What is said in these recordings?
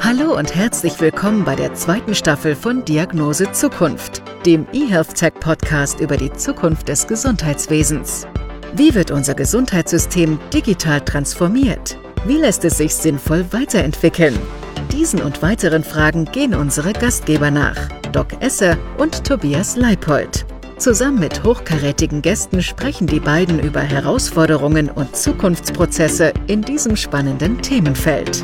Hallo und herzlich willkommen bei der zweiten Staffel von Diagnose Zukunft, dem eHealth-Tech-Podcast über die Zukunft des Gesundheitswesens. Wie wird unser Gesundheitssystem digital transformiert? Wie lässt es sich sinnvoll weiterentwickeln? Diesen und weiteren Fragen gehen unsere Gastgeber nach, Doc Esser und Tobias Leipold. Zusammen mit hochkarätigen Gästen sprechen die beiden über Herausforderungen und Zukunftsprozesse in diesem spannenden Themenfeld.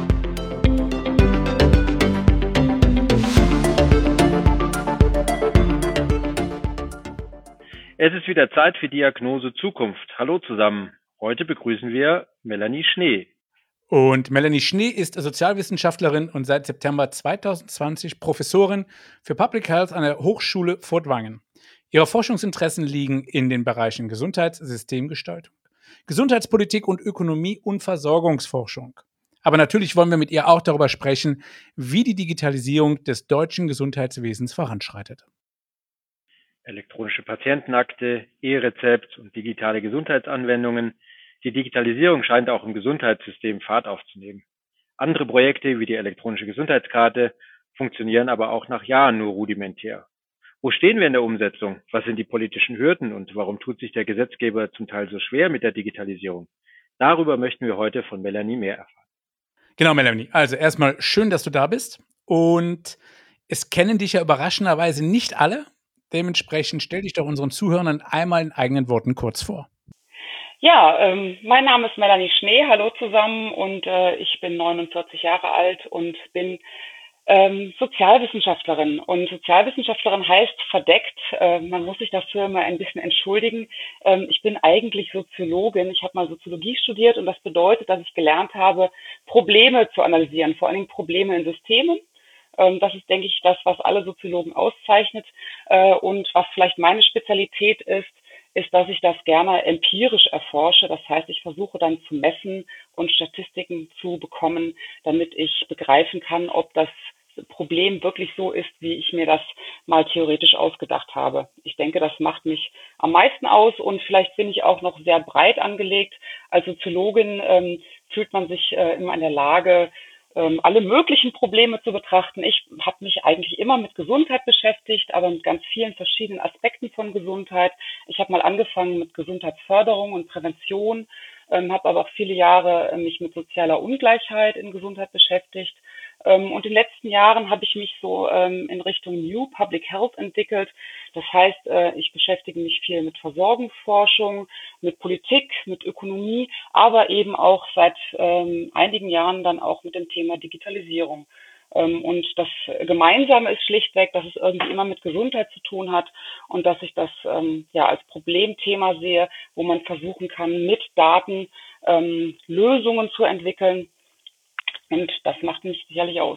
Es ist wieder Zeit für Diagnose Zukunft. Hallo zusammen. Heute begrüßen wir Melanie Schnee. Und Melanie Schnee ist Sozialwissenschaftlerin und seit September 2020 Professorin für Public Health an der Hochschule Furtwangen. Ihre Forschungsinteressen liegen in den Bereichen Gesundheitssystemgestaltung, Gesundheitspolitik und Ökonomie und Versorgungsforschung. Aber natürlich wollen wir mit ihr auch darüber sprechen, wie die Digitalisierung des deutschen Gesundheitswesens voranschreitet. Elektronische Patientenakte, E-Rezept und digitale Gesundheitsanwendungen. Die Digitalisierung scheint auch im Gesundheitssystem Fahrt aufzunehmen. Andere Projekte wie die elektronische Gesundheitskarte funktionieren aber auch nach Jahren nur rudimentär. Wo stehen wir in der Umsetzung? Was sind die politischen Hürden und warum tut sich der Gesetzgeber zum Teil so schwer mit der Digitalisierung? Darüber möchten wir heute von Melanie mehr erfahren. Genau, Melanie. Also erstmal schön, dass du da bist. Und es kennen dich ja überraschenderweise nicht alle. Dementsprechend stell dich doch unseren Zuhörern einmal in eigenen Worten kurz vor. Ja, mein Name ist Melanie Schnee. Hallo zusammen und ich bin 49 Jahre alt und bin Sozialwissenschaftlerin. Und Sozialwissenschaftlerin heißt verdeckt, man muss sich dafür mal ein bisschen entschuldigen. Ich bin eigentlich Soziologin. Ich habe mal Soziologie studiert und das bedeutet, dass ich gelernt habe, Probleme zu analysieren, vor allen Dingen Probleme in Systemen. Das ist, denke ich, das, was alle Soziologen auszeichnet. Und was vielleicht meine Spezialität ist, dass ich das gerne empirisch erforsche. Das heißt, ich versuche dann zu messen und Statistiken zu bekommen, damit ich begreifen kann, ob das Problem wirklich so ist, wie ich mir das mal theoretisch ausgedacht habe. Ich denke, das macht mich am meisten aus und vielleicht bin ich auch noch sehr breit angelegt. Als Soziologin fühlt man sich immer in der Lage, alle möglichen Probleme zu betrachten. Ich habe mich eigentlich immer mit Gesundheit beschäftigt, aber mit ganz vielen verschiedenen Aspekten von Gesundheit. Ich habe mal angefangen mit Gesundheitsförderung und Prävention, habe aber auch viele Jahre mich mit sozialer Ungleichheit in Gesundheit beschäftigt. Und in den letzten Jahren habe ich mich so in Richtung New Public Health entwickelt. Das heißt, ich beschäftige mich viel mit Versorgungsforschung, mit Politik, mit Ökonomie, aber eben auch seit einigen Jahren dann auch mit dem Thema Digitalisierung. Und das Gemeinsame ist schlichtweg, dass es irgendwie immer mit Gesundheit zu tun hat und dass ich das als Problemthema sehe, wo man versuchen kann, mit Daten Lösungen zu entwickeln. Und das macht mich sicherlich aus.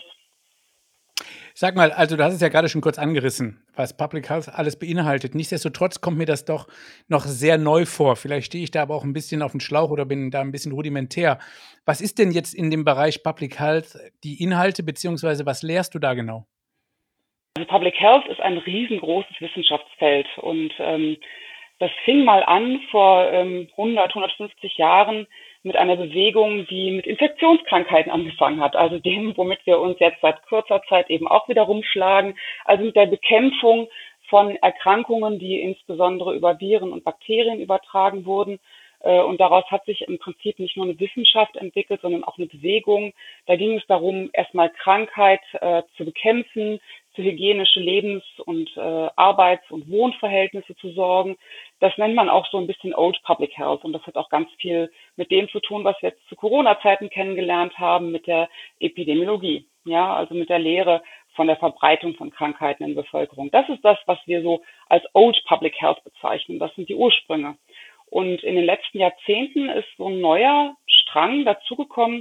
Sag mal, also du hast es ja gerade schon kurz angerissen, was Public Health alles beinhaltet. Nichtsdestotrotz kommt mir das doch noch sehr neu vor. Vielleicht stehe ich da aber auch ein bisschen auf dem Schlauch oder bin da ein bisschen rudimentär. Was ist denn jetzt in dem Bereich Public Health die Inhalte, beziehungsweise was lehrst du da genau? Also Public Health ist ein riesengroßes Wissenschaftsfeld und das fing mal an vor 150 Jahren mit einer Bewegung, die mit Infektionskrankheiten angefangen hat, also dem, womit wir uns jetzt seit kurzer Zeit eben auch wieder rumschlagen, also mit der Bekämpfung von Erkrankungen, die insbesondere über Viren und Bakterien übertragen wurden. Und daraus hat sich im Prinzip nicht nur eine Wissenschaft entwickelt, sondern auch eine Bewegung. Da ging es darum, erstmal Krankheit zu bekämpfen, für hygienische Lebens- und Arbeits- und Wohnverhältnisse zu sorgen. Das nennt man auch so ein bisschen Old Public Health und das hat auch ganz viel mit dem zu tun, was wir jetzt zu Corona-Zeiten kennengelernt haben, mit der Epidemiologie, ja, also mit der Lehre von der Verbreitung von Krankheiten in der Bevölkerung. Das ist das, was wir so als Old Public Health bezeichnen. Das sind die Ursprünge. Und in den letzten Jahrzehnten ist so ein neuer Strang dazugekommen,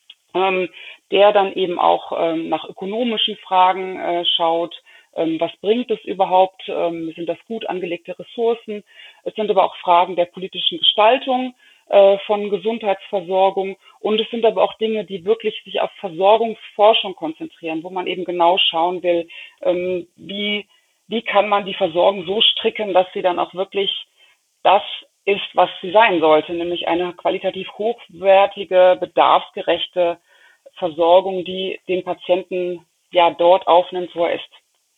der dann eben auch nach ökonomischen Fragen schaut. Was bringt es überhaupt? Sind das gut angelegte Ressourcen? Es sind aber auch Fragen der politischen Gestaltung von Gesundheitsversorgung. Und es sind aber auch Dinge, die wirklich sich auf Versorgungsforschung konzentrieren, wo man eben genau schauen will, wie kann man die Versorgung so stricken, dass sie dann auch wirklich das ist, was sie sein sollte, nämlich eine qualitativ hochwertige, bedarfsgerechte Versorgung, die den Patienten ja dort aufnimmt, wo er ist.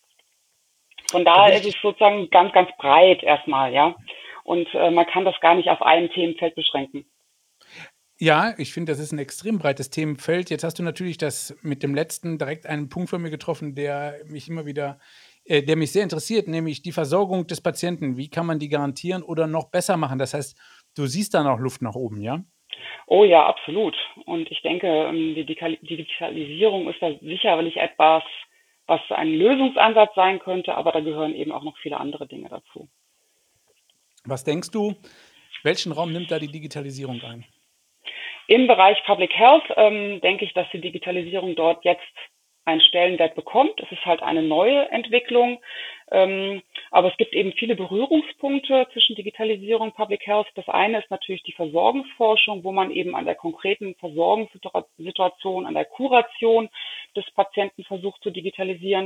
Von daher ist es sozusagen ganz, ganz breit erstmal, ja. Und man kann das gar nicht auf ein Themenfeld beschränken. Ja, ich finde, das ist ein extrem breites Themenfeld. Jetzt hast du natürlich das mit dem letzten direkt einen Punkt von mir getroffen, der mich der mich sehr interessiert, nämlich die Versorgung des Patienten. Wie kann man die garantieren oder noch besser machen? Das heißt, du siehst da noch Luft nach oben, ja? Oh ja, absolut. Und ich denke, die Digitalisierung ist da sicherlich etwas, was ein Lösungsansatz sein könnte, aber da gehören eben auch noch viele andere Dinge dazu. Was denkst du, welchen Raum nimmt da die Digitalisierung ein? Im Bereich Public Health denke ich, dass die Digitalisierung dort jetzt einen Stellenwert bekommt. Es ist halt eine neue Entwicklung, aber es gibt eben viele Berührungspunkte zwischen Digitalisierung und Public Health. Das eine ist natürlich die Versorgungsforschung, wo man eben an der konkreten Versorgungssituation, an der Kuration des Patienten versucht zu digitalisieren.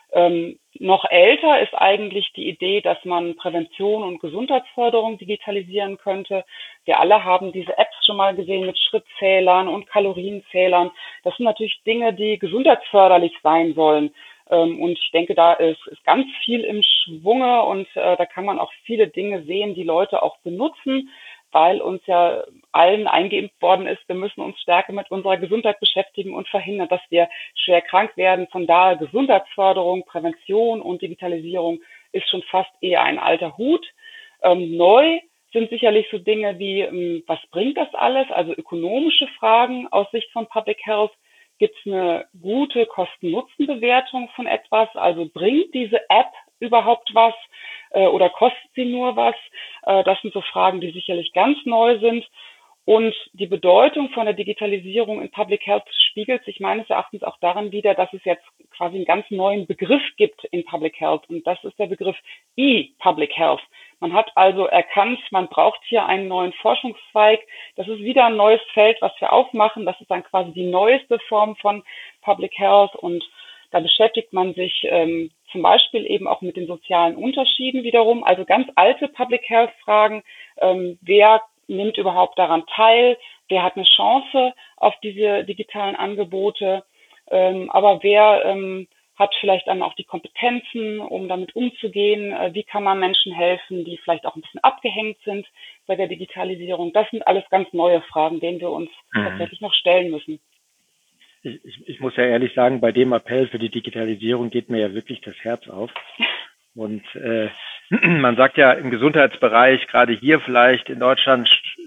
Noch älter ist eigentlich die Idee, dass man Prävention und Gesundheitsförderung digitalisieren könnte. Wir alle haben diese Apps schon mal gesehen mit Schrittzählern und Kalorienzählern. Das sind natürlich Dinge, die gesundheitsförderlich sein sollen. Und ich denke, da ist ganz viel im Schwunge und da kann man auch viele Dinge sehen, die Leute auch benutzen, weil uns ja allen eingeimpft worden ist, wir müssen uns stärker mit unserer Gesundheit beschäftigen und verhindern, dass wir schwer krank werden. Von daher Gesundheitsförderung, Prävention und Digitalisierung ist schon fast eher ein alter Hut. Neu sind sicherlich so Dinge wie, was bringt das alles? Also ökonomische Fragen aus Sicht von Public Health. Gibt es eine gute Kosten-Nutzen-Bewertung von etwas? Also bringt diese App überhaupt was oder kostet sie nur was? Das sind so Fragen, die sicherlich ganz neu sind. Und die Bedeutung von der Digitalisierung in Public Health spiegelt sich meines Erachtens auch darin wider, dass es jetzt quasi einen ganz neuen Begriff gibt in Public Health. Und das ist der Begriff E-Public Health. Man hat also erkannt, man braucht hier einen neuen Forschungszweig. Das ist wieder ein neues Feld, was wir aufmachen. Das ist dann quasi die neueste Form von Public Health. Und da beschäftigt man sich zum Beispiel eben auch mit den sozialen Unterschieden wiederum. Also ganz alte Public Health Fragen. Wer nimmt überhaupt daran teil? Wer hat eine Chance auf diese digitalen Angebote? Aber wer hat vielleicht dann auch die Kompetenzen, um damit umzugehen? Wie kann man Menschen helfen, die vielleicht auch ein bisschen abgehängt sind bei der Digitalisierung? Das sind alles ganz neue Fragen, denen wir uns tatsächlich noch stellen müssen. Ich muss ja ehrlich sagen, bei dem Appell für die Digitalisierung geht mir ja wirklich das Herz auf. Und man sagt ja im Gesundheitsbereich, gerade hier vielleicht in Deutschland,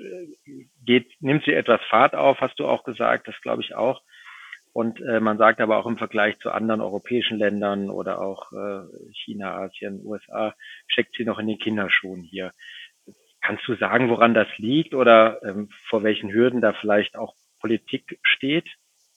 nimmt sie etwas Fahrt auf, hast du auch gesagt, das glaube ich auch. Und man sagt aber auch im Vergleich zu anderen europäischen Ländern oder auch China, Asien, USA, steckt sie noch in den Kinderschuhen hier. Kannst du sagen, woran das liegt oder vor welchen Hürden da vielleicht auch Politik steht?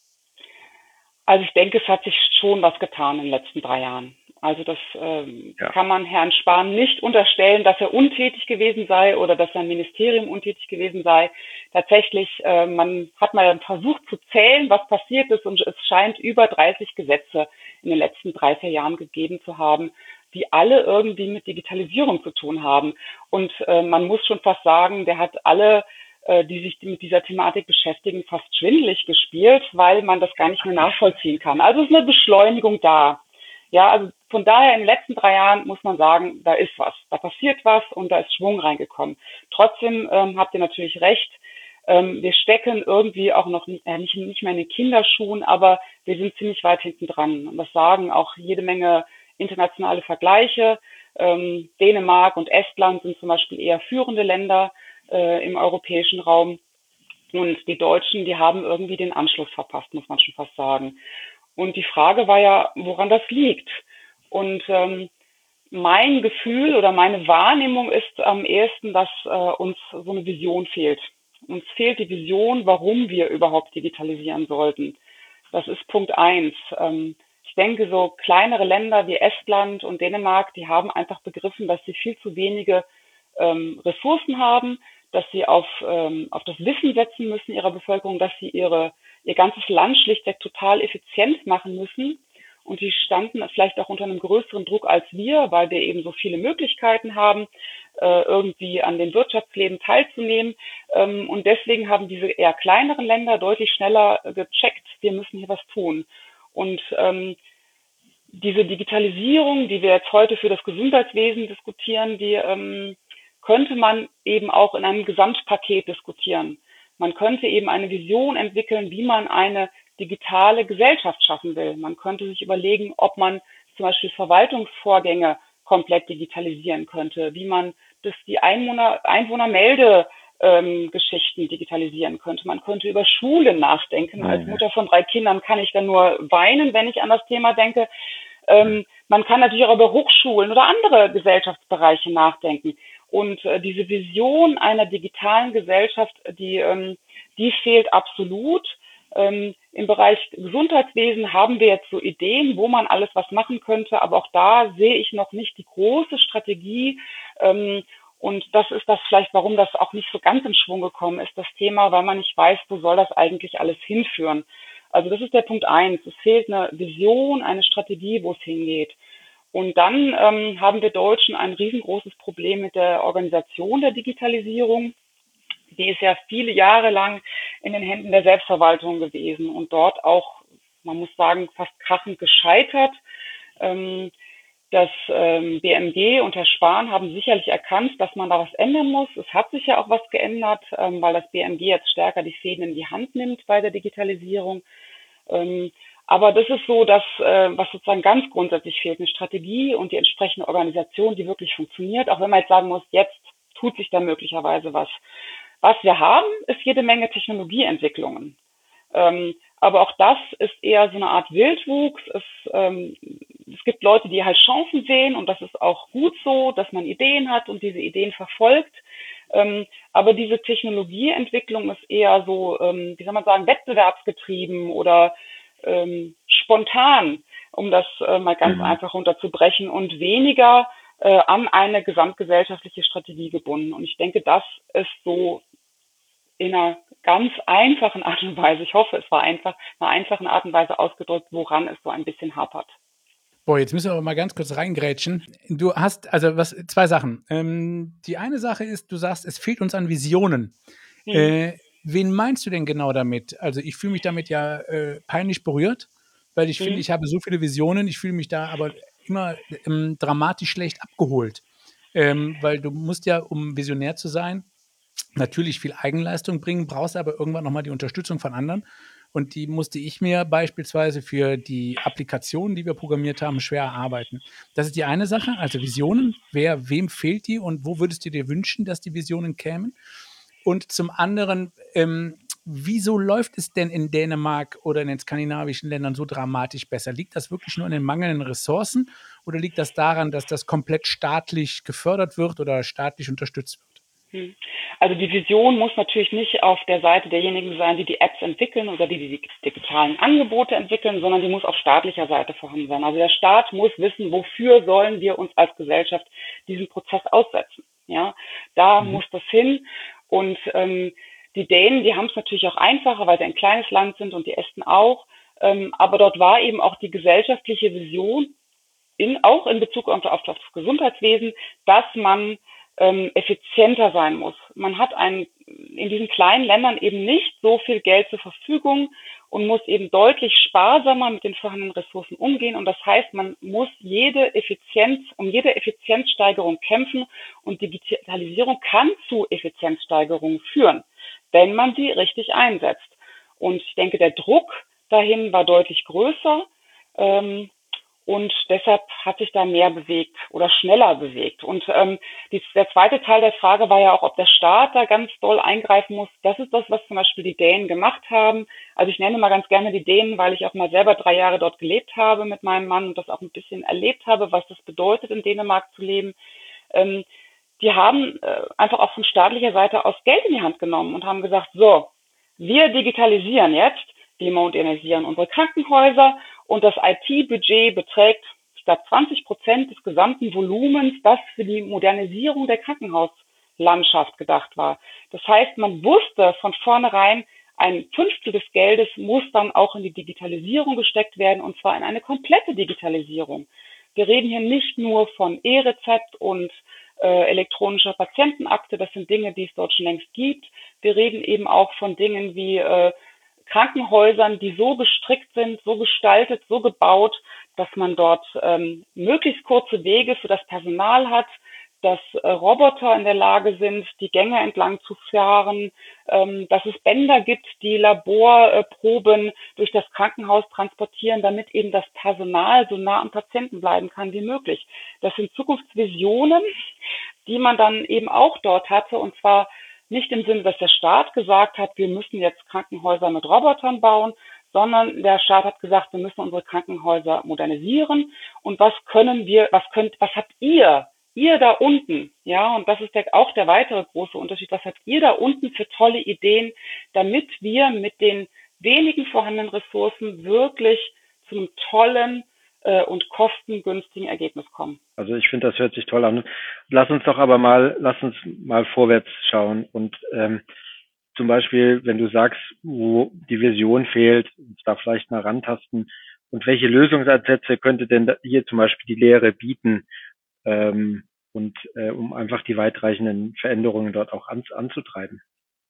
Also ich denke, es hat sich schon was getan in den letzten 3 Jahren. Also das kann man Herrn Spahn nicht unterstellen, dass er untätig gewesen sei oder dass sein Ministerium untätig gewesen sei. Tatsächlich, man hat mal versucht zu zählen, was passiert ist, und es scheint über 30 Gesetze in den letzten 3-4 Jahren gegeben zu haben, die alle irgendwie mit Digitalisierung zu tun haben. Und man muss schon fast sagen, der hat alle, die sich mit dieser Thematik beschäftigen, fast schwindelig gespielt, weil man das gar nicht mehr nachvollziehen kann. Also ist eine Beschleunigung da. Ja, also von daher in den letzten 3 Jahren muss man sagen, da ist was, da passiert was und da ist Schwung reingekommen. Trotzdem habt ihr natürlich recht, wir stecken irgendwie auch noch nicht mehr in den Kinderschuhen, aber wir sind ziemlich weit hinten dran. Und das sagen auch jede Menge internationale Vergleiche. Dänemark und Estland sind zum Beispiel eher führende Länder im europäischen Raum. Und die Deutschen, die haben irgendwie den Anschluss verpasst, muss man schon fast sagen. Und die Frage war ja, woran das liegt. Und mein Gefühl oder meine Wahrnehmung ist am ehesten, dass uns so eine Vision fehlt. Uns fehlt die Vision, warum wir überhaupt digitalisieren sollten. Das ist Punkt 1. Ich denke, so kleinere Länder wie Estland und Dänemark, die haben einfach begriffen, dass sie viel zu wenige Ressourcen haben, dass sie auf das Wissen setzen müssen ihrer Bevölkerung, dass sie ihr ganzes Land schlichtweg total effizient machen müssen. Und die standen vielleicht auch unter einem größeren Druck als wir, weil wir eben so viele Möglichkeiten haben. irgendwie an dem Wirtschaftsleben teilzunehmen. Und deswegen haben diese eher kleineren Länder deutlich schneller gecheckt, wir müssen hier was tun. Und diese Digitalisierung, die wir jetzt heute für das Gesundheitswesen diskutieren, die könnte man eben auch in einem Gesamtpaket diskutieren. Man könnte eben eine Vision entwickeln, wie man eine digitale Gesellschaft schaffen will. Man könnte sich überlegen, ob man zum Beispiel Verwaltungsvorgänge komplett digitalisieren könnte, wie man die Einwohnermeldegeschichten digitalisieren könnte. Man könnte über Schulen nachdenken. Als Mutter von 3 Kindern kann ich dann nur weinen, wenn ich an das Thema denke. Man kann natürlich auch über Hochschulen oder andere Gesellschaftsbereiche nachdenken. Und diese Vision einer digitalen Gesellschaft, die fehlt absolut. Im Bereich Gesundheitswesen haben wir jetzt so Ideen, wo man alles was machen könnte, aber auch da sehe ich noch nicht die große Strategie. Und das ist das vielleicht, warum das auch nicht so ganz in Schwung gekommen ist, das Thema, weil man nicht weiß, wo soll das eigentlich alles hinführen. Also das ist der Punkt 1. Es fehlt eine Vision, eine Strategie, wo es hingeht. Und dann haben wir Deutschen ein riesengroßes Problem mit der Organisation der Digitalisierung. Die ist ja viele Jahre lang in den Händen der Selbstverwaltung gewesen und dort auch, man muss sagen, fast krachend gescheitert. Das BMG und Herr Spahn haben sicherlich erkannt, dass man da was ändern muss. Es hat sich ja auch was geändert, weil das BMG jetzt stärker die Fäden in die Hand nimmt bei der Digitalisierung. Aber das ist so, dass was sozusagen ganz grundsätzlich fehlt, eine Strategie und die entsprechende Organisation, die wirklich funktioniert, auch wenn man jetzt sagen muss, jetzt tut sich da möglicherweise was. Was wir haben, ist jede Menge Technologieentwicklungen. Aber auch das ist eher so eine Art Wildwuchs. Es gibt Leute, die halt Chancen sehen und das ist auch gut so, dass man Ideen hat und diese Ideen verfolgt. Aber diese Technologieentwicklung ist eher so, wie soll man sagen, wettbewerbsgetrieben oder spontan, um das mal ganz einfach runterzubrechen und weniger an eine gesamtgesellschaftliche Strategie gebunden. Und ich denke, das ist so in einer ganz einfachen Art und Weise, ich hoffe, es war einfach, in einer einfachen Art und Weise ausgedrückt, woran es so ein bisschen hapert. Boah, jetzt müssen wir aber mal ganz kurz reingrätschen. Du hast, zwei Sachen. Die eine Sache ist, du sagst, es fehlt uns an Visionen. Wen meinst du denn genau damit? Also ich fühle mich damit ja peinlich berührt, weil ich finde, ich habe so viele Visionen, ich fühle mich da aber immer dramatisch schlecht abgeholt. Weil du musst ja, um visionär zu sein, natürlich viel Eigenleistung bringen, brauchst aber irgendwann nochmal die Unterstützung von anderen. Und die musste ich mir beispielsweise für die Applikationen, die wir programmiert haben, schwer erarbeiten. Das ist die eine Sache, also Visionen. Wem fehlt die und wo würdest du dir wünschen, dass die Visionen kämen? Und zum anderen, wieso läuft es denn in Dänemark oder in den skandinavischen Ländern so dramatisch besser? Liegt das wirklich nur an den mangelnden Ressourcen oder liegt das daran, dass das komplett staatlich gefördert wird oder staatlich unterstützt wird? Also die Vision muss natürlich nicht auf der Seite derjenigen sein, die die Apps entwickeln oder die digitalen Angebote entwickeln, sondern die muss auf staatlicher Seite vorhanden sein. Also der Staat muss wissen, wofür sollen wir uns als Gesellschaft diesen Prozess aussetzen. Ja, da muss das hin. Und die Dänen, die haben es natürlich auch einfacher, weil sie ein kleines Land sind und die Esten auch. Aber dort war eben auch die gesellschaftliche Vision, auch in Bezug auf das Gesundheitswesen, dass man effizienter sein muss. Man hat in diesen kleinen Ländern eben nicht so viel Geld zur Verfügung und muss eben deutlich sparsamer mit den vorhandenen Ressourcen umgehen. Und das heißt, man muss um jede Effizienzsteigerung kämpfen und Digitalisierung kann zu Effizienzsteigerungen führen, wenn man sie richtig einsetzt. Und ich denke, der Druck dahin war deutlich größer. Und deshalb hat sich da mehr bewegt oder schneller bewegt. Und der zweite Teil der Frage war ja auch, ob der Staat da ganz doll eingreifen muss. Das ist das, was zum Beispiel die Dänen gemacht haben. Also ich nenne mal ganz gerne die Dänen, weil ich auch mal selber 3 Jahre dort gelebt habe mit meinem Mann und das auch ein bisschen erlebt habe, was das bedeutet, in Dänemark zu leben. Die haben einfach auch von staatlicher Seite aus Geld in die Hand genommen und haben gesagt, so, wir digitalisieren jetzt, wir modernisieren unsere Krankenhäuser und das IT-Budget beträgt, ich glaube, 20% des gesamten Volumens, das für die Modernisierung der Krankenhauslandschaft gedacht war. Das heißt, man wusste von vornherein, 1/5 des Geldes muss dann auch in die Digitalisierung gesteckt werden und zwar in eine komplette Digitalisierung. Wir reden hier nicht nur von E-Rezept und elektronischer Patientenakte. Das sind Dinge, die es dort schon längst gibt. Wir reden eben auch von Dingen wie Krankenhäusern, die so gestrickt sind, so gestaltet, so gebaut, dass man dort möglichst kurze Wege für das Personal hat, dass Roboter in der Lage sind, die Gänge entlang zu fahren, dass es Bänder gibt, die Laborproben durch das Krankenhaus transportieren, damit eben das Personal so nah am Patienten bleiben kann wie möglich. Das sind Zukunftsvisionen, die man dann eben auch dort hatte, und zwar nicht im Sinne, dass der Staat gesagt hat, wir müssen jetzt Krankenhäuser mit Robotern bauen, sondern der Staat hat gesagt, wir müssen unsere Krankenhäuser modernisieren. Und was habt ihr da unten? Ja, und das ist auch der weitere große Unterschied. Was habt ihr da unten für tolle Ideen, damit wir mit den wenigen vorhandenen Ressourcen wirklich zu einem tollen und kostengünstigen Ergebnis kommen? Also ich finde, das hört sich toll an. Lass uns mal vorwärts schauen und zum Beispiel, wenn du sagst, wo die Vision fehlt, uns da vielleicht mal rantasten und welche Lösungsansätze könnte denn hier zum Beispiel die Lehre bieten, um einfach die weitreichenden Veränderungen dort auch anzutreiben.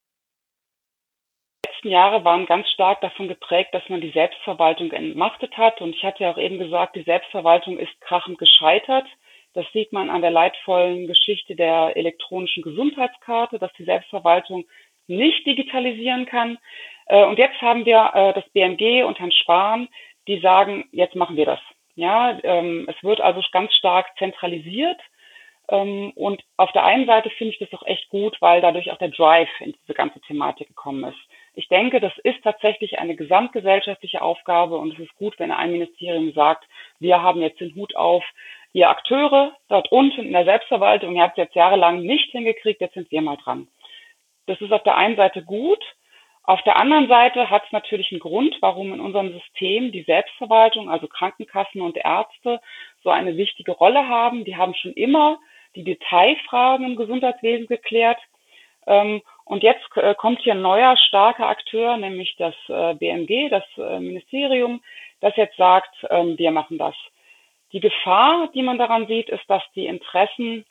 Die letzten Jahre waren ganz stark davon geprägt, dass man die Selbstverwaltung entmachtet hat. Und ich hatte ja auch eben gesagt, die Selbstverwaltung ist krachend gescheitert. Das sieht man an der leidvollen Geschichte der elektronischen Gesundheitskarte, dass die Selbstverwaltung nicht digitalisieren kann. Und jetzt haben wir das BMG und Herrn Spahn, die sagen, jetzt machen wir das. Ja, es wird also ganz stark zentralisiert. Und auf der einen Seite finde ich das auch echt gut, weil dadurch auch der Drive in diese ganze Thematik gekommen ist. Ich denke, das ist tatsächlich eine gesamtgesellschaftliche Aufgabe, und es ist gut, wenn ein Ministerium sagt, wir haben jetzt den Hut auf, ihr Akteure dort unten in der Selbstverwaltung, ihr habt es jetzt jahrelang nicht hingekriegt, jetzt sind wir mal dran. Das ist auf der einen Seite gut. Auf der anderen Seite hat es natürlich einen Grund, warum in unserem System die Selbstverwaltung, also Krankenkassen und Ärzte, so eine wichtige Rolle haben. Die haben schon immer die Detailfragen im Gesundheitswesen geklärt. Und jetzt kommt hier ein neuer, starker Akteur, nämlich das BMG, das Ministerium, das jetzt sagt, wir machen das. Die Gefahr, die man daran sieht, ist, dass die Interessen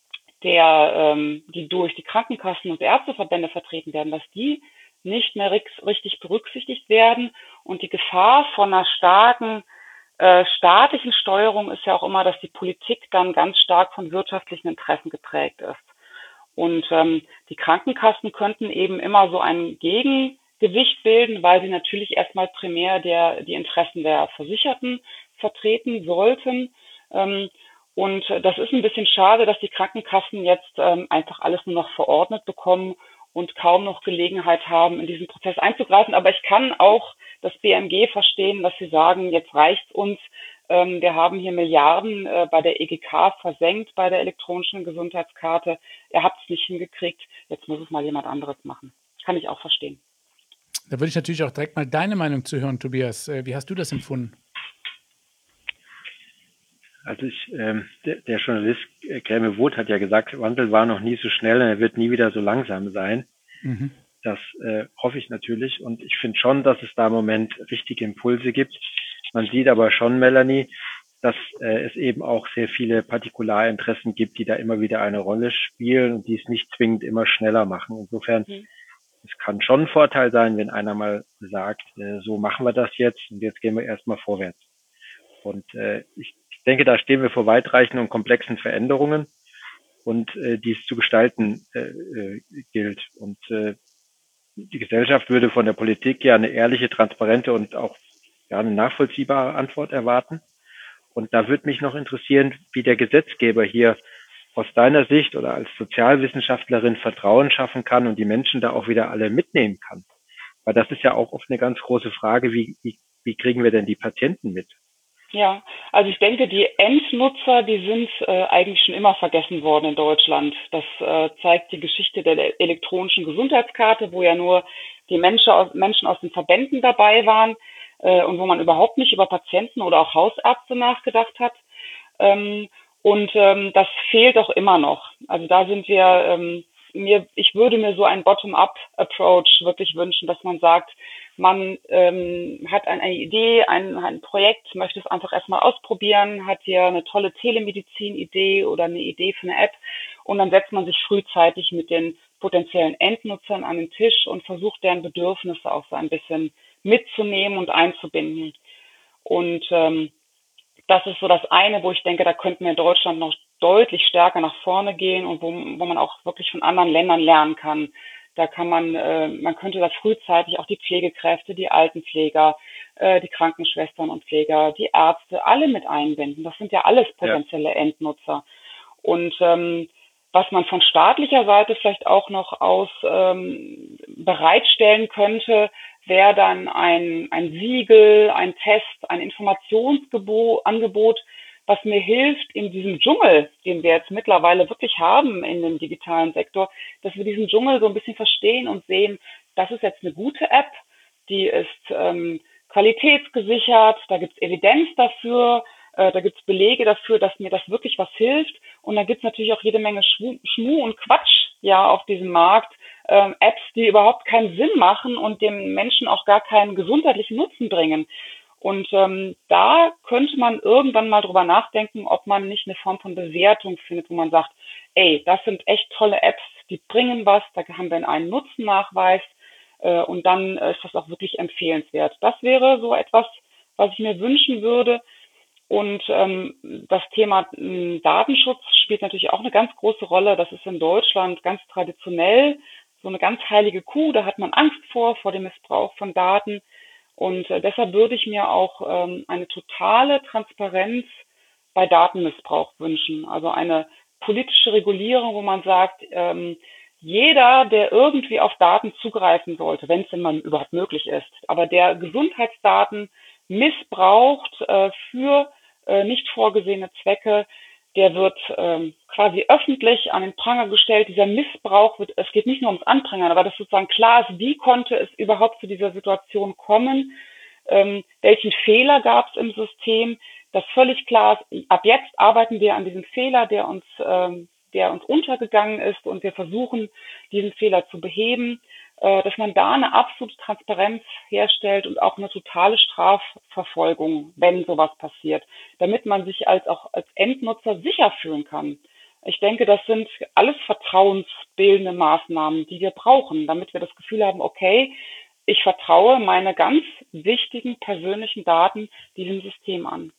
die durch die Krankenkassen und Ärzteverbände vertreten werden, dass die nicht mehr richtig berücksichtigt werden. Und die Gefahr von einer starken staatlichen Steuerung ist ja auch immer, dass die Politik dann ganz stark von wirtschaftlichen Interessen geprägt ist. Und die Krankenkassen könnten eben immer so ein Gegengewicht bilden, weil sie natürlich erstmal primär die Interessen der Versicherten vertreten sollten. Und das ist ein bisschen schade, dass die Krankenkassen jetzt einfach alles nur noch verordnet bekommen und kaum noch Gelegenheit haben, in diesen Prozess einzugreifen. Aber ich kann auch das BMG verstehen, dass sie sagen, jetzt reicht's uns. Wir haben hier Milliarden bei der EGK versenkt, bei der elektronischen Gesundheitskarte. Ihr habt es nicht hingekriegt. Jetzt muss es mal jemand anderes machen. Kann ich auch verstehen. Da würde ich natürlich auch direkt mal deine Meinung zu hören, Tobias. Wie hast du das empfunden? Also der Journalist Gräme Woth hat ja gesagt, Wandel war noch nie so schnell und er wird nie wieder so langsam sein. Mhm. Das hoffe ich natürlich, und ich finde schon, dass es da im Moment richtige Impulse gibt. Man sieht aber schon, Melanie, dass es eben auch sehr viele Partikularinteressen gibt, die da immer wieder eine Rolle spielen und die es nicht zwingend immer schneller machen. Insofern, es kann schon ein Vorteil sein, wenn einer mal sagt, so machen wir das jetzt und jetzt gehen wir erstmal vorwärts. Und ich denke, da stehen wir vor weitreichenden und komplexen Veränderungen, und die es zu gestalten gilt. Und die Gesellschaft würde von der Politik ja eine ehrliche, transparente und auch eine nachvollziehbare Antwort erwarten. Und da würde mich noch interessieren, wie der Gesetzgeber hier aus deiner Sicht oder als Sozialwissenschaftlerin Vertrauen schaffen kann und die Menschen da auch wieder alle mitnehmen kann. Weil das ist ja auch oft eine ganz große Frage, wie kriegen wir denn die Patienten mit? Ja, also ich denke, die Endnutzer, die sind eigentlich schon immer vergessen worden in Deutschland. Das zeigt die Geschichte der elektronischen Gesundheitskarte, wo ja nur die Menschen aus den Verbänden dabei waren und wo man überhaupt nicht über Patienten oder auch Hausärzte nachgedacht hat. Und das fehlt auch immer noch. Also da sind wir ich würde mir so einen Bottom-up-Approach wirklich wünschen, dass man sagt, man hat eine Idee, ein Projekt, möchte es einfach erstmal ausprobieren, hat hier eine tolle Telemedizin-Idee oder eine Idee für eine App und dann setzt man sich frühzeitig mit den potenziellen Endnutzern an den Tisch und versucht, deren Bedürfnisse auch so ein bisschen mitzunehmen und einzubinden. Und das ist so das eine, wo ich denke, da könnten wir in Deutschland noch deutlich stärker nach vorne gehen und wo man auch wirklich von anderen Ländern lernen kann. Da kann man könnte da frühzeitig auch die Pflegekräfte, die Altenpfleger, die Krankenschwestern und Pfleger, die Ärzte, alle mit einbinden. Das sind ja alles potenzielle Endnutzer. Und was man von staatlicher Seite vielleicht auch noch aus bereitstellen könnte, wäre dann ein Siegel, ein Test, ein Informationsangebot, was mir hilft, in diesem Dschungel, den wir jetzt mittlerweile wirklich haben in dem digitalen Sektor, dass wir diesen Dschungel so ein bisschen verstehen und sehen, das ist jetzt eine gute App, die ist qualitätsgesichert, da gibt es Evidenz dafür, da gibt es Belege dafür, dass mir das wirklich was hilft. Und da gibt es natürlich auch jede Menge Schmuh und Quatsch ja auf diesem Markt. Apps, die überhaupt keinen Sinn machen und dem Menschen auch gar keinen gesundheitlichen Nutzen bringen. Und da könnte man irgendwann mal drüber nachdenken, ob man nicht eine Form von Bewertung findet, wo man sagt, ey, das sind echt tolle Apps, die bringen was, da haben wir einen Nutzennachweis und dann ist das auch wirklich empfehlenswert. Das wäre so etwas, was ich mir wünschen würde. Und das Thema Datenschutz spielt natürlich auch eine ganz große Rolle. Das ist in Deutschland ganz traditionell so eine ganz heilige Kuh. Da hat man Angst vor dem Missbrauch von Daten. Und deshalb würde ich mir auch eine totale Transparenz bei Datenmissbrauch wünschen. Also eine politische Regulierung, wo man sagt, jeder, der irgendwie auf Daten zugreifen sollte, wenn es denn mal überhaupt möglich ist, aber der Gesundheitsdaten missbraucht für nicht vorgesehene Zwecke, der wird quasi öffentlich an den Pranger gestellt. Dieser Missbrauch es geht nicht nur ums Anprangern, aber dass sozusagen klar ist, wie konnte es überhaupt zu dieser Situation kommen, welchen Fehler gab es im System, dass völlig klar ist, ab jetzt arbeiten wir an diesem Fehler, der uns untergegangen ist und wir versuchen, diesen Fehler zu beheben, dass man da eine absolute Transparenz herstellt und auch eine totale Strafverfolgung, wenn sowas passiert, damit man sich auch als Endnutzer sicher fühlen kann. Ich denke, das sind alles vertrauensbildende Maßnahmen, die wir brauchen, damit wir das Gefühl haben, okay, ich vertraue meine ganz wichtigen persönlichen Daten diesem System an.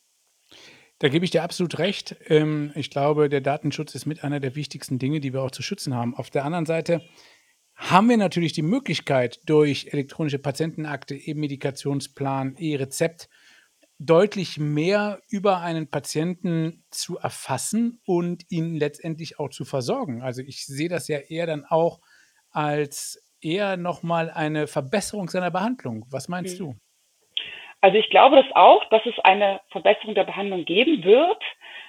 Da gebe ich dir absolut recht. Ich glaube, der Datenschutz ist mit einer der wichtigsten Dinge, die wir auch zu schützen haben. Auf der anderen Seite haben wir natürlich die Möglichkeit, durch elektronische Patientenakte, E-Medikationsplan, E-Rezept deutlich mehr über einen Patienten zu erfassen und ihn letztendlich auch zu versorgen. Also ich sehe das ja eher dann auch als eher nochmal eine Verbesserung seiner Behandlung. Was meinst du? Also ich glaube das auch, dass es eine Verbesserung der Behandlung geben wird.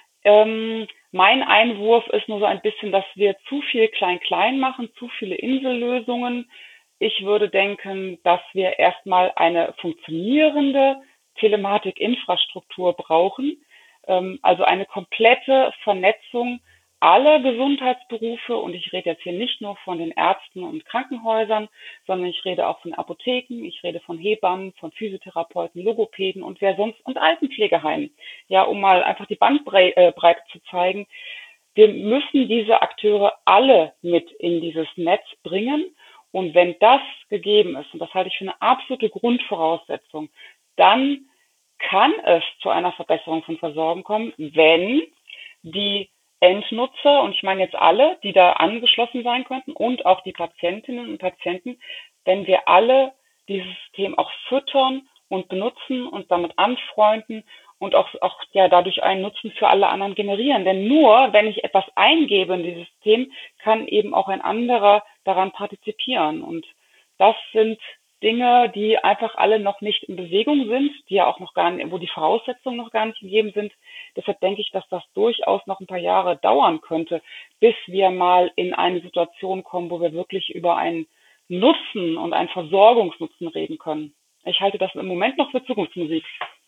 Mein Einwurf ist nur so ein bisschen, dass wir zu viel Klein-Klein machen, zu viele Insellösungen. Ich würde denken, dass wir erstmal eine funktionierende Telematikinfrastruktur brauchen, also eine komplette Vernetzung aller Gesundheitsberufe. Und ich rede jetzt hier nicht nur von den Ärzten und Krankenhäusern, sondern ich rede auch von Apotheken, ich rede von Hebammen, von Physiotherapeuten, Logopäden und wer sonst und Altenpflegeheimen. Ja, um mal einfach die Bandbreite zu zeigen. Wir müssen diese Akteure alle mit in dieses Netz bringen. Und wenn das gegeben ist, und das halte ich für eine absolute Grundvoraussetzung, dann kann es zu einer Verbesserung von Versorgung kommen, wenn die Endnutzer, und ich meine jetzt alle, die da angeschlossen sein könnten und auch die Patientinnen und Patienten, wenn wir alle dieses System auch füttern und benutzen und damit anfreunden und auch ja dadurch einen Nutzen für alle anderen generieren. Denn nur wenn ich etwas eingebe in dieses System, kann eben auch ein anderer daran partizipieren. Und das sind Dinge, die einfach alle noch nicht in Bewegung sind, die ja auch noch gar nicht, wo die Voraussetzungen noch gar nicht gegeben sind. Deshalb denke ich, dass das durchaus noch ein paar Jahre dauern könnte, bis wir mal in eine Situation kommen, wo wir wirklich über einen Nutzen und einen Versorgungsnutzen reden können. Ich halte das im Moment noch für Zukunftsmusik.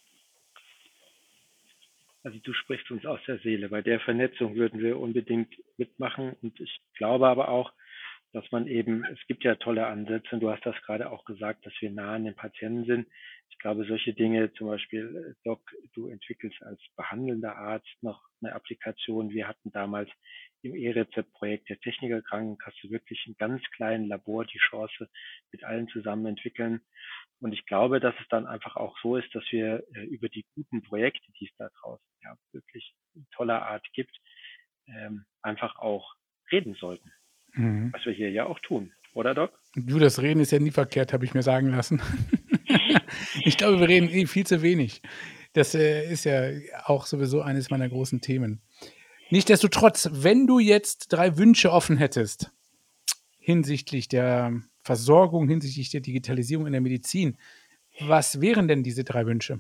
Also du sprichst uns aus der Seele. Bei der Vernetzung würden wir unbedingt mitmachen und ich glaube aber auch, dass man eben, es gibt ja tolle Ansätze, und du hast das gerade auch gesagt, dass wir nah an den Patienten sind. Ich glaube, solche Dinge, zum Beispiel, Doc, du entwickelst als behandelnder Arzt noch eine Applikation. Wir hatten damals im E-Rezept-Projekt der Techniker Krankenkasse wirklich im ganz kleinen Labor die Chance, mit allen zusammen entwickeln. Und ich glaube, dass es dann einfach auch so ist, dass wir über die guten Projekte, die es da draußen ja wirklich in toller Art gibt, einfach auch reden sollten. Mhm. Was wir hier ja auch tun, oder Doc? Du, das Reden ist ja nie verkehrt, habe ich mir sagen lassen. Ich glaube, wir reden viel zu wenig. Das ist ja auch sowieso eines meiner großen Themen. Nichtsdestotrotz, wenn du jetzt 3 Wünsche offen hättest hinsichtlich der Versorgung, hinsichtlich der Digitalisierung in der Medizin, was wären denn diese 3 Wünsche?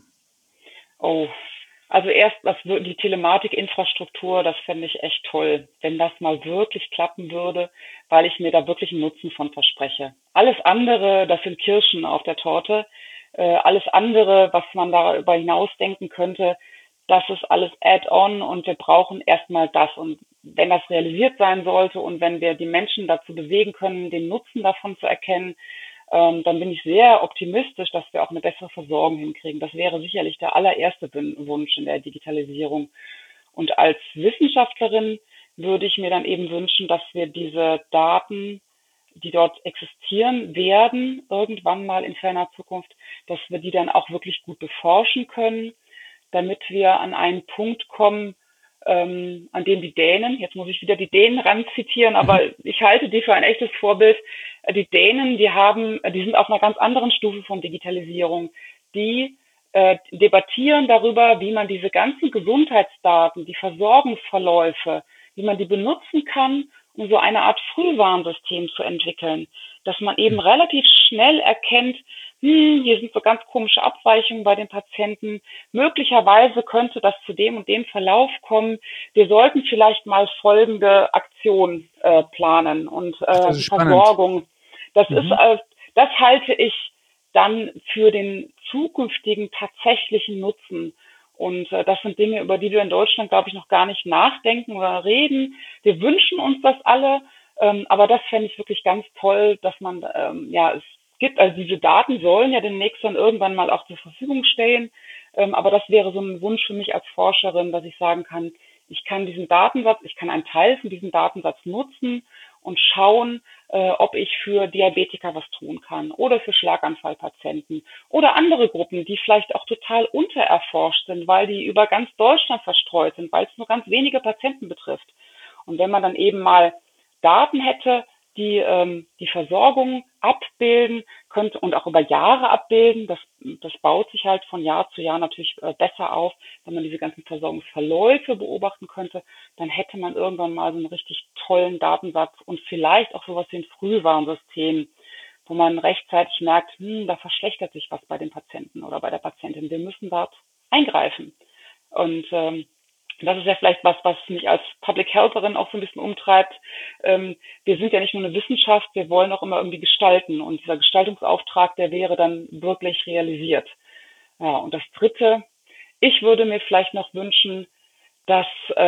Oh, also erst die Telematikinfrastruktur, das fände ich echt toll, wenn das mal wirklich klappen würde, weil ich mir da wirklich einen Nutzen von verspreche. Alles andere, das sind Kirschen auf der Torte. Alles andere, was man darüber hinaus denken könnte, das ist alles Add-on und wir brauchen erstmal das. Und wenn das realisiert sein sollte und wenn wir die Menschen dazu bewegen können, den Nutzen davon zu erkennen, dann bin ich sehr optimistisch, dass wir auch eine bessere Versorgung hinkriegen. Das wäre sicherlich der allererste Wunsch in der Digitalisierung. Und als Wissenschaftlerin würde ich mir dann eben wünschen, dass wir diese Daten, die dort existieren werden, irgendwann mal in ferner Zukunft, dass wir die dann auch wirklich gut beforschen können, damit wir an einen Punkt kommen, an dem die Dänen, jetzt muss ich wieder die Dänen ranzitieren, aber ich halte die für ein echtes Vorbild. Die Dänen, die sind auf einer ganz anderen Stufe von Digitalisierung. Die debattieren darüber, wie man diese ganzen Gesundheitsdaten, die Versorgungsverläufe, wie man die benutzen kann, um so eine Art Frühwarnsystem zu entwickeln, dass man eben relativ schnell erkennt, hier sind so ganz komische Abweichungen bei den Patienten. Möglicherweise könnte das zu dem und dem Verlauf kommen. Wir sollten vielleicht mal folgende Aktion planen und Das ist Versorgung. spannend. Das halte ich dann für den zukünftigen tatsächlichen Nutzen. Und das sind Dinge, über die wir in Deutschland, glaube ich, noch gar nicht nachdenken oder reden. Wir wünschen uns das alle, aber das fände ich wirklich ganz toll, dass man, es gibt, also diese Daten sollen ja demnächst dann irgendwann mal auch zur Verfügung stehen. Aber das wäre so ein Wunsch für mich als Forscherin, dass ich sagen kann, ich kann einen Teil von diesem Datensatz nutzen und schauen, ob ich für Diabetiker was tun kann oder für Schlaganfallpatienten oder andere Gruppen, die vielleicht auch total untererforscht sind, weil die über ganz Deutschland verstreut sind, weil es nur ganz wenige Patienten betrifft. Und wenn man dann eben mal Daten hätte, die die Versorgung abbilden könnte und auch über Jahre abbilden, das baut sich halt von Jahr zu Jahr natürlich besser auf, wenn man diese ganzen Versorgungsverläufe beobachten könnte, dann hätte man irgendwann mal so einen richtig tollen Datensatz und vielleicht auch sowas wie ein Frühwarnsystem, wo man rechtzeitig merkt, da verschlechtert sich was bei dem Patienten oder bei der Patientin, wir müssen dort eingreifen. Und das ist ja vielleicht was mich als Public Healtherin auch so ein bisschen umtreibt. Wir sind ja nicht nur eine Wissenschaft, wir wollen auch immer irgendwie gestalten. Und dieser Gestaltungsauftrag, der wäre dann wirklich realisiert. Ja, und das Dritte, ich würde mir vielleicht noch wünschen, dass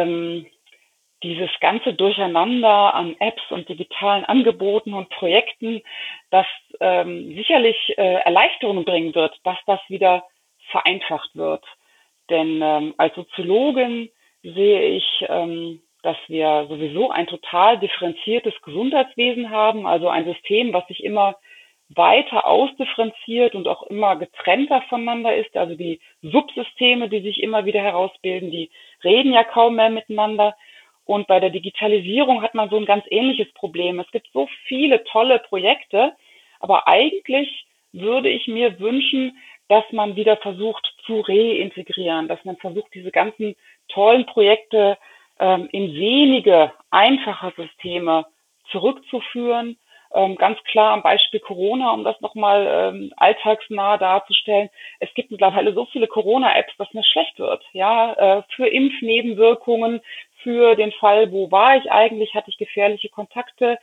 dieses ganze Durcheinander an Apps und digitalen Angeboten und Projekten, das sicherlich Erleichterungen bringen wird, dass das wieder vereinfacht wird. Denn als Soziologin sehe ich, dass wir sowieso ein total differenziertes Gesundheitswesen haben, also ein System, was sich immer weiter ausdifferenziert und auch immer getrennter voneinander ist. Also die Subsysteme, die sich immer wieder herausbilden, die reden ja kaum mehr miteinander. Und bei der Digitalisierung hat man so ein ganz ähnliches Problem. Es gibt so viele tolle Projekte, aber eigentlich würde ich mir wünschen, dass man wieder versucht zu reintegrieren, dass man versucht, diese ganzen tollen Projekte in wenige einfache Systeme zurückzuführen. Ganz klar am Beispiel Corona, um das nochmal alltagsnah darzustellen. Es gibt mittlerweile so viele Corona-Apps, dass mir schlecht wird. Ja, für Impfnebenwirkungen, für den Fall, wo war ich eigentlich, hatte ich gefährliche Kontakte.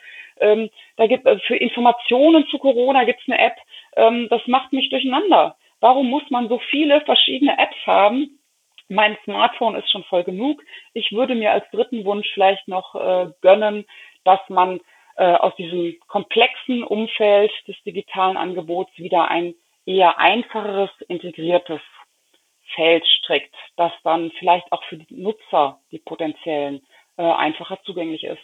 Für Informationen zu Corona gibt es eine App. Das macht mich durcheinander. Warum muss man so viele verschiedene Apps haben? Mein Smartphone ist schon voll genug. Ich würde mir als dritten Wunsch vielleicht noch gönnen, dass man aus diesem komplexen Umfeld des digitalen Angebots wieder ein eher einfacheres, integriertes Feld strickt, das dann vielleicht auch für die Nutzer, die potenziellen, einfacher zugänglich ist.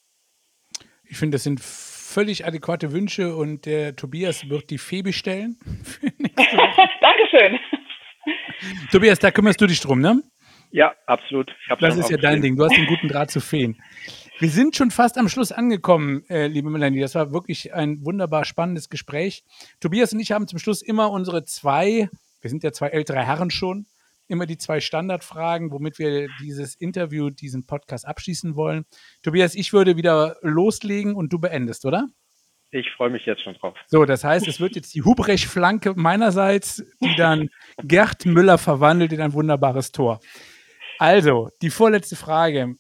Ich finde, das sind völlig adäquate Wünsche und der Tobias wird die Fee bestellen. Dankeschön. Tobias, da kümmerst du dich drum, ne? Ja, absolut. Das ist ja dein Ding. Du hast den guten Draht zu Feen. Wir sind schon fast am Schluss angekommen, liebe Melanie. Das war wirklich ein wunderbar spannendes Gespräch. Tobias und ich haben zum Schluss immer wir sind ja zwei ältere Herren schon, immer die 2 Standardfragen, womit wir dieses Interview, diesen Podcast abschließen wollen. Tobias, ich würde wieder loslegen und du beendest, oder? Ich freue mich jetzt schon drauf. So, das heißt, es wird jetzt die Hubrecht-Flanke meinerseits, die dann Gerd Müller verwandelt in ein wunderbares Tor. Also, die vorletzte Frage.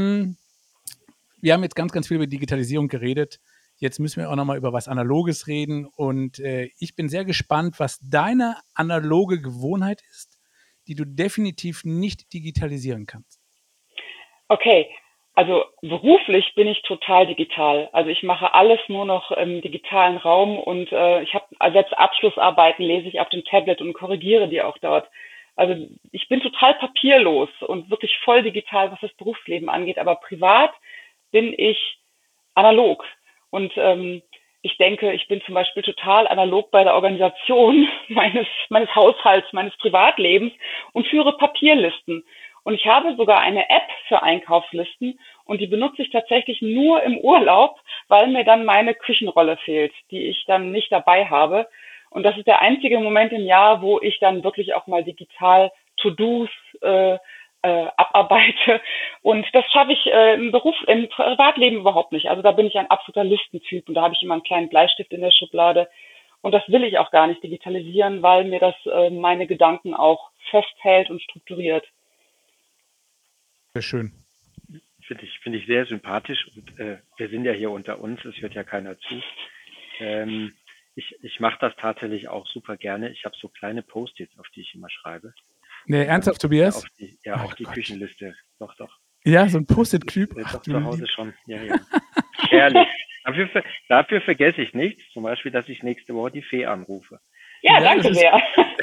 Wir haben jetzt ganz, ganz viel über Digitalisierung geredet. Jetzt müssen wir auch nochmal über was Analoges reden. Und ich bin sehr gespannt, was deine analoge Gewohnheit ist, die du definitiv nicht digitalisieren kannst. Okay, also beruflich bin ich total digital. Also ich mache alles nur noch im digitalen Raum und ich habe selbst Abschlussarbeiten lese ich auf dem Tablet und korrigiere die auch dort. Also ich bin total papierlos und wirklich voll digital, was das Berufsleben angeht. Aber privat bin ich analog. Und ich denke, ich bin zum Beispiel total analog bei der Organisation meines Haushalts, meines Privatlebens und führe Papierlisten. Und ich habe sogar eine App für Einkaufslisten und die benutze ich tatsächlich nur im Urlaub, weil mir dann meine Küchenrolle fehlt, die ich dann nicht dabei habe. Und das ist der einzige Moment im Jahr, wo ich dann wirklich auch mal digital To-Dos abarbeite. Und das schaffe ich im Privatleben überhaupt nicht. Also da bin ich ein absoluter Listentyp und da habe ich immer einen kleinen Bleistift in der Schublade. Und das will ich auch gar nicht digitalisieren, weil mir das meine Gedanken auch festhält und strukturiert. Sehr schön. Finde ich sehr sympathisch und wir sind ja hier unter uns, es hört ja keiner zu. Ich mache das tatsächlich auch super gerne. Ich habe so kleine Post-its, auf die ich immer schreibe. Nee, ernsthaft, Tobias? Auf die Küchenliste. Doch. Ja, so ein Post-it-Typ. Doch, zu Hause schon. Ja. Herrlich. Dafür vergesse ich nichts. Zum Beispiel, dass ich nächste Woche die Fee anrufe. Ja, danke sehr.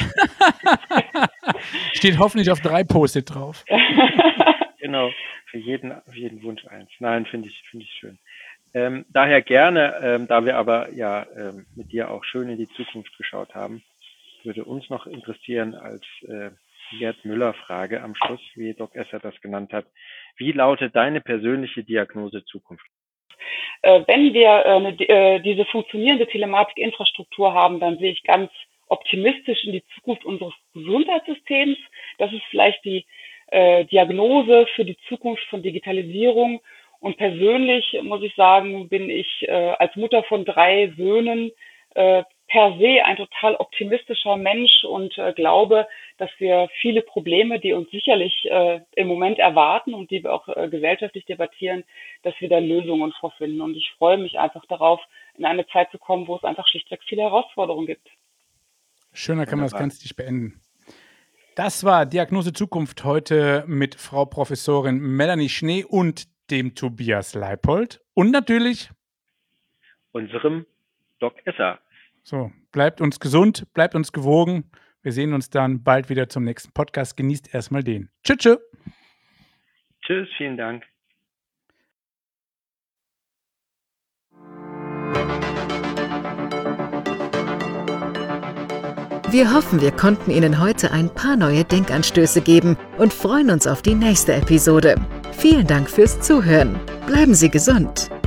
Steht hoffentlich auf 3 Post-it drauf. Genau, für jeden Wunsch eins. Nein, finde ich schön. Daher gerne, da wir aber mit dir auch schön in die Zukunft geschaut haben, würde uns noch interessieren als Gerd Müller-Frage am Schluss, wie Doc Esser das genannt hat. Wie lautet deine persönliche Diagnose Zukunft? Wenn wir diese funktionierende Telematikinfrastruktur haben, dann sehe ich ganz optimistisch in die Zukunft unseres Gesundheitssystems. Das ist vielleicht die Diagnose für die Zukunft von Digitalisierung. Und persönlich muss ich sagen, bin ich als Mutter von 3 Söhnen per se ein total optimistischer Mensch und glaube, dass wir viele Probleme, die uns sicherlich im Moment erwarten und die wir auch gesellschaftlich debattieren, dass wir da Lösungen vorfinden. Und ich freue mich einfach darauf, in eine Zeit zu kommen, wo es einfach schlichtweg viele Herausforderungen gibt. Schöner kann man das ganz nicht beenden. Das war Diagnose Zukunft heute mit Frau Professorin Melanie Schnee und dem Tobias Leipold und natürlich unserem Doc Esser. So, bleibt uns gesund, bleibt uns gewogen. Wir sehen uns dann bald wieder zum nächsten Podcast. Genießt erstmal den. Tschüss. Tschüss, vielen Dank. Wir hoffen, wir konnten Ihnen heute ein paar neue Denkanstöße geben und freuen uns auf die nächste Episode. Vielen Dank fürs Zuhören. Bleiben Sie gesund.